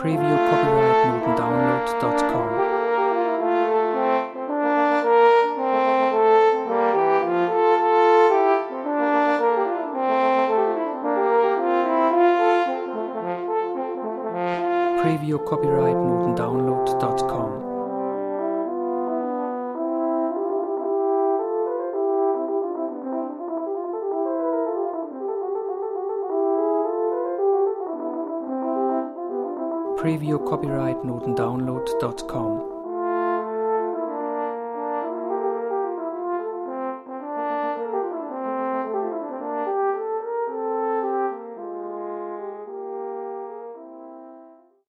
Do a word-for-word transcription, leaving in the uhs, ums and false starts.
Preview copyright notendownload dot com. Preview copyright notendownload dot com. Preview copyright notendownload dot com.